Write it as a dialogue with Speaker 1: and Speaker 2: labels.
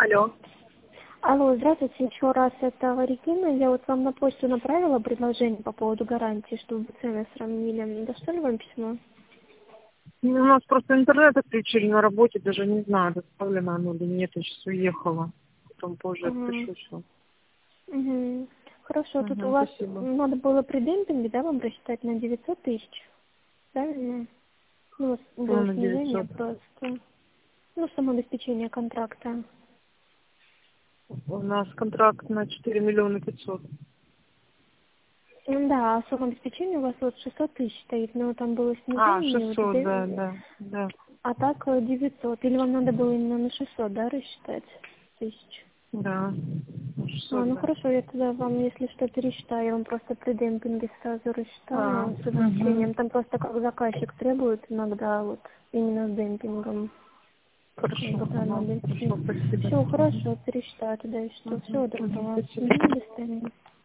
Speaker 1: Алло.
Speaker 2: Алло, здравствуйте, еще раз, это Регина. Я вот вам на почту направила предложение по поводу гарантии, чтобы вы цены сравнили. Дошло ли вам письмо?
Speaker 1: Ну, у нас просто интернет отключили на работе, даже не знаю, доставлено оно или нет, я сейчас уехала. Потом позже
Speaker 2: Ага.
Speaker 1: отпишу все.
Speaker 2: Угу. Хорошо, тут у
Speaker 1: Угу,
Speaker 2: вас
Speaker 1: спасибо.
Speaker 2: надо было при демпинге, да, вам рассчитать на 900 тысяч, правильно? Ну, вот
Speaker 1: Ну,
Speaker 2: было
Speaker 1: на
Speaker 2: снижение
Speaker 1: 900.
Speaker 2: просто. Ну, само обеспечение контракта.
Speaker 1: У нас контракт на 4 500 000.
Speaker 2: Да, а сумма обеспечения у вас вот 600 тысяч стоит, но там было
Speaker 1: А,
Speaker 2: снижение, вот
Speaker 1: 600, да, да, да.
Speaker 2: а так 900. Или вам надо было именно на 600, да, рассчитать тысяч?
Speaker 1: Да,
Speaker 2: Ну
Speaker 1: 600, да.
Speaker 2: хорошо, я тогда вам, если что, пересчитаю, я вам просто при демпинге сразу
Speaker 1: А,
Speaker 2: рассчитаю с
Speaker 1: угу.
Speaker 2: возмещением. Там просто как заказчик требует иногда вот именно с демпингом,
Speaker 1: Хорошо,
Speaker 2: когда
Speaker 1: ага,
Speaker 2: надо идти.
Speaker 1: хорошо, спасибо.
Speaker 2: Все,
Speaker 1: Угу.
Speaker 2: хорошо, пересчитаю тогда и что.
Speaker 1: Угу.
Speaker 2: Всего
Speaker 1: Угу.
Speaker 2: доброго.
Speaker 1: Спасибо.
Speaker 2: До свидания.